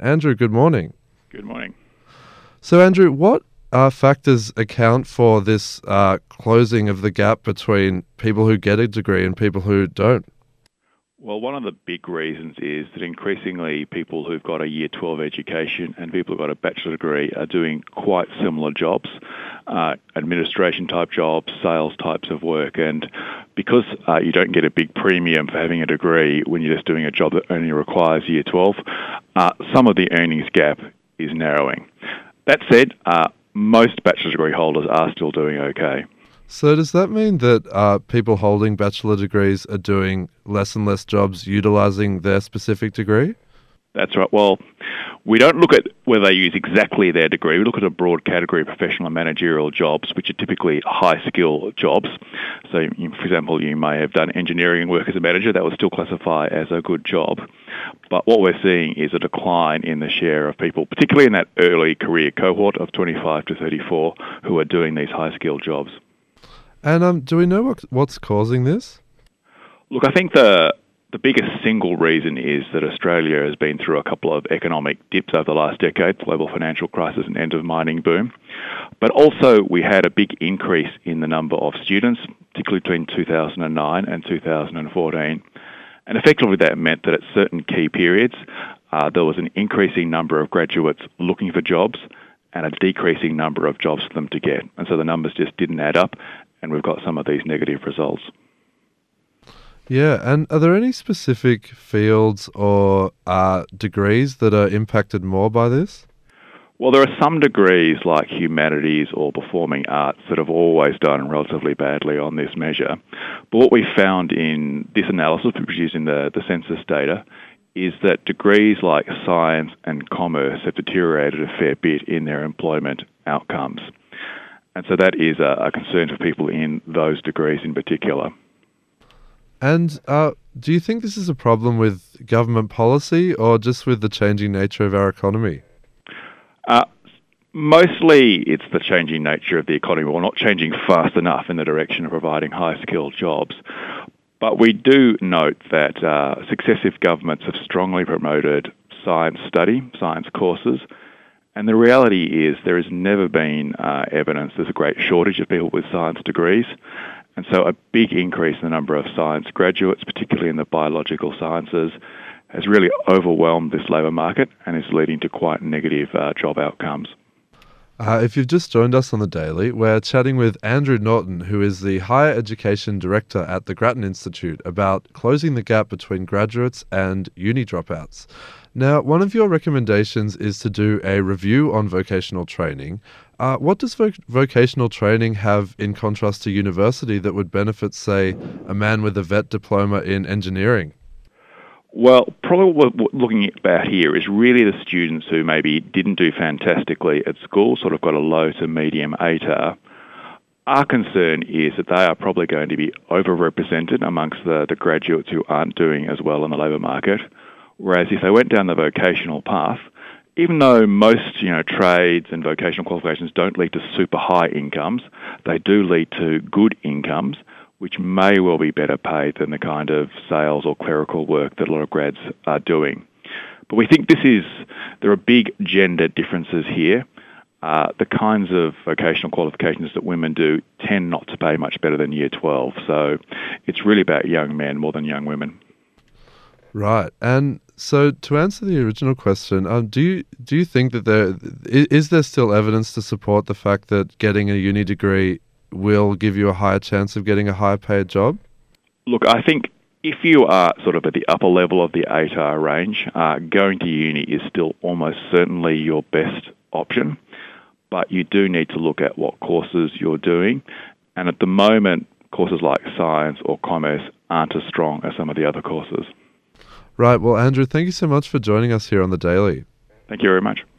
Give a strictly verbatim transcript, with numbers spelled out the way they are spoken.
Andrew, good morning. Good morning. So, Andrew, what uh, factors account for this uh, closing of the gap between people who get a degree and people who don't? Well, one of the big reasons is that increasingly people who've got a Year twelve education and people who've got a bachelor degree are doing quite similar jobs, uh, administration type jobs, sales types of work. And because uh, you don't get a big premium for having a degree when you're just doing a job that only requires Year twelve, uh, some of the earnings gap is narrowing. That said, uh, most bachelor degree holders are still doing okay. So does that mean that uh, people holding bachelor degrees are doing less and less jobs utilising their specific degree? That's right. Well, we don't look at whether they use exactly their degree. We look at a broad category of professional and managerial jobs, which are typically high-skill jobs. So, you- for example, you may have done engineering work as a manager. That would still classify as a good job. But what we're seeing is a decline in the share of people, particularly in that early career cohort of twenty-five to thirty-four, who are doing these high-skill jobs. And um, do we know what, what's causing this? Look, I think the the biggest single reason is that Australia has been through a couple of economic dips over the last decade, global financial crisis and end of mining boom. But also we had a big increase in the number of students, particularly between two thousand nine and two thousand fourteen. And effectively that meant that at certain key periods, uh, there was an increasing number of graduates looking for jobs and a decreasing number of jobs for them to get. And so the numbers just didn't add up, and we've got some of these negative results. Yeah, and are there any specific fields or uh, degrees that are impacted more by this? Well, there are some degrees like humanities or performing arts that have always done relatively badly on this measure. But what we found in this analysis, which was using the, the census data, is that degrees like science and commerce have deteriorated a fair bit in their employment outcomes. And so that is a, a concern for people in those degrees in particular. And uh, do you think this is a problem with government policy or just with the changing nature of our economy? Uh, mostly it's the changing nature of the economy. We're not changing fast enough in the direction of providing high-skilled jobs. But we do note that uh, successive governments have strongly promoted science study, science courses, and the reality is there has never been uh, evidence there's a great shortage of people with science degrees. And so a big increase in the number of science graduates, particularly in the biological sciences, has really overwhelmed this labour market and is leading to quite negative uh, job outcomes. Uh, if you've just joined us on The Daily, we're chatting with Andrew Norton, who is the Higher Education Director at the Grattan Institute, about closing the gap between graduates and uni dropouts. Now, one of your recommendations is to do a review on vocational training. Uh, what does vo- vocational training have in contrast to university that would benefit, say, a man with a vet diploma in engineering? Well, probably what we're looking about here is really the students who maybe didn't do fantastically at school, sort of got a low to medium A T A R. Our concern is that they are probably going to be overrepresented amongst the, the graduates who aren't doing as well in the labour market. Whereas if they went down the vocational path, even though most, you know, trades and vocational qualifications don't lead to super high incomes, they do lead to good incomes, which may well be better paid than the kind of sales or clerical work that a lot of grads are doing. But we think this is, there are big gender differences here. Uh, the kinds of vocational qualifications that women do tend not to pay much better than Year twelve. So it's really about young men more than young women. Right. And so to answer the original question, um, do you do you think that there is, is there still evidence to support the fact that getting a uni degree will give you a higher chance of getting a higher paid job? Look, I think if you are sort of at the upper level of the A T A R range, uh, going to uni is still almost certainly your best option, but you do need to look at what courses you're doing. And at the moment, courses like science or commerce aren't as strong as some of the other courses. Right. Well, Andrew, thank you so much for joining us here on The Daily. Thank you very much.